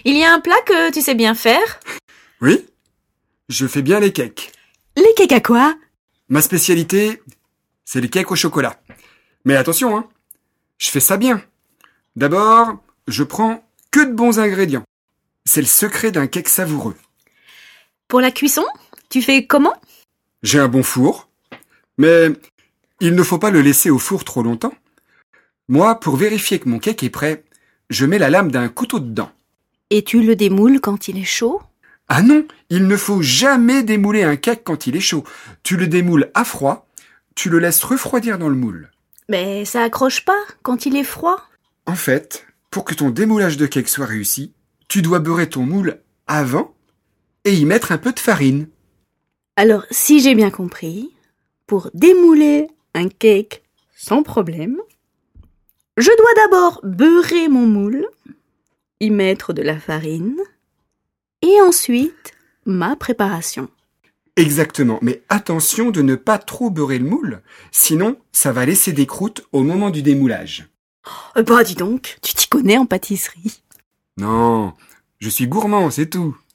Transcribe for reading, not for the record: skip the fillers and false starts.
Il y a un plat que tu sais bien faire? Oui, je fais bien les cakes. Les cakes à quoi? Ma spécialité, c'est les cakes au chocolat. Mais attention, hein, je fais ça bien. D'abord, je prends que de bons ingrédients. C'est le secret d'un cake savoureux. Pour la cuisson, tu fais comment? J'ai un bon four, mais il ne faut pas le laisser au four trop longtemps. Moi, pour vérifier que mon cake est prêt, je mets la lame d'un couteau dedans. Et tu le démoules quand il est chaud? Ah non, il ne faut jamais démouler un cake quand il est chaud. Tu le démoules à froid, tu le laisses refroidir dans le moule. Mais ça accroche pas quand il est froid? En fait, pour que ton démoulage de cake soit réussi, tu dois beurrer ton moule avant et y mettre un peu de farine. Alors, si j'ai bien compris, pour démouler un cake sans problème, je dois d'abord beurrer mon moule, y mettre de la farine, et ensuite ma préparation. Exactement, mais attention de ne pas trop beurrer le moule, sinon ça va laisser des croûtes au moment du démoulage. Bah dis donc, tu t'y connais en pâtisserie. Non, je suis gourmand, c'est tout.